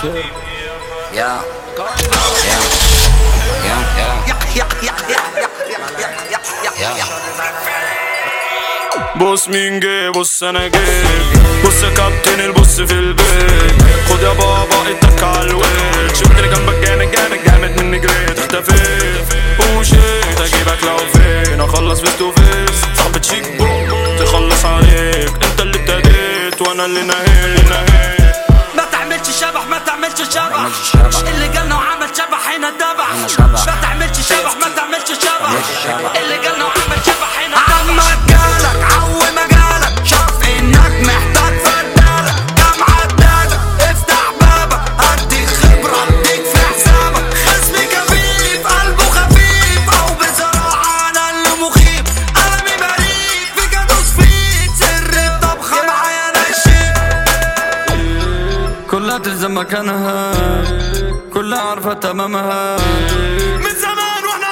يا بص مين جه، بص انا جيت، بص يا كابتن البص في البيت، خد يا بابا اتك على الويت، شفتني جنبك جامد مني جريت، اختفيت ومشيت اجيبك لو فين، اخلص فيس تو فيس، صاحبة شيك بوم تخلص عليك، انت اللي ابتديت وانا اللي نهيت. ما تعملش شبح اللي جالنا وعمل شبح هنا دبح، ما تعملش شبح اللي جالنا وعمل شبح هنا دبح. عمك جالك عو مجالك، شاف انك محتاج فدالك، كام عدالك افتح بابك، هديك خبرة اديك في حسابك، خصمي كفيف قلبه خفيف، او بصراحة انا اللي مخيف، قلمي بريء فيك ادوس فيك، سر الطبخة معايا نشيف. كلها تلزم مكانها، كلها عارفة تمامها، من زمان واحنا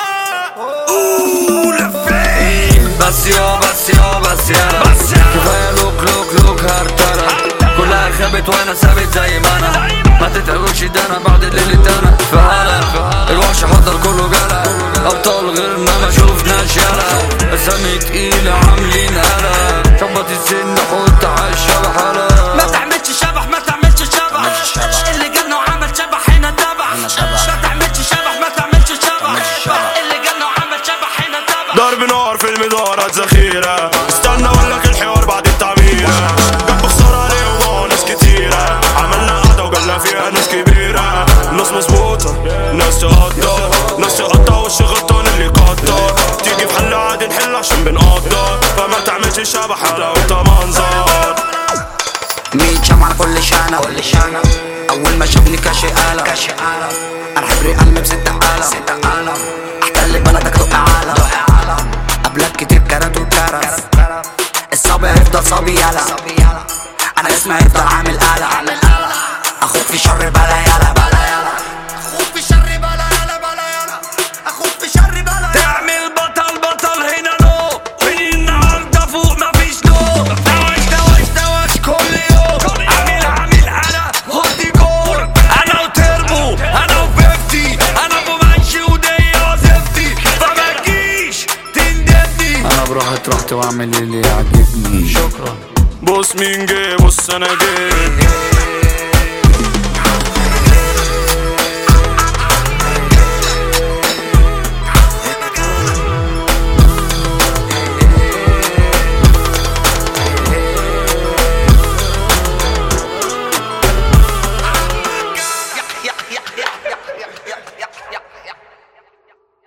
لفين، بس يا كفاية لوك هرترة، كلها خابت وانا ثابت زي ما انا، ما تتعبوش ده انا بعد الليل انا في هلا، الوحش حضر كله جلا، ابطال غيرنا ما شوفناش يلا، اسامي تقيلة عاملين قلق، شبط السن حط عالشبح هلا. ما تعملش شبح اللي جالنا وعمل شبح هنا دبح، ما تعملش شبح اللي جالنا وعمل شبح هنا دبح. ضرب نار في المدارات ذخيرة، استنى اقولك الحوار بعد التعميرة، جنب خسارة عليه وناس كتيرة، عملنا قعدة وجالنا فيها ناس كبيرة، ناس مظبوطة ناس تقطع وش غلطان اللي يقدر، تيجي في حل عادي نحل عشان بنقدر، فما تعملش شبح هذا وانت منظر. 100 شمعة كل شانة، أول ما شافني كاشي قلم، أنا حبري قلبي بستة قلم، أحتل بلدك دق عالم، قبلك كتير كرات وكرف، الصبي هيفضل صبي يلا، أنا اسمي هيفضل عامل قلق، أخوك في شر بلا يلا، اخوك في شر بلا يلا، اخوك في شر بلا. تعمل بطل هنا نو، من النهارده فوق مفيش نو، دواش كل يوم، عامل انا هودي جول، انا وتربو انا وفيفتي، انا ابو منشي ودي وظيفتي، فما تجيش تندبني، انا براحة رحت واعمل اللي يعجبني. شكرا. بص مين جه، بص انا جيت،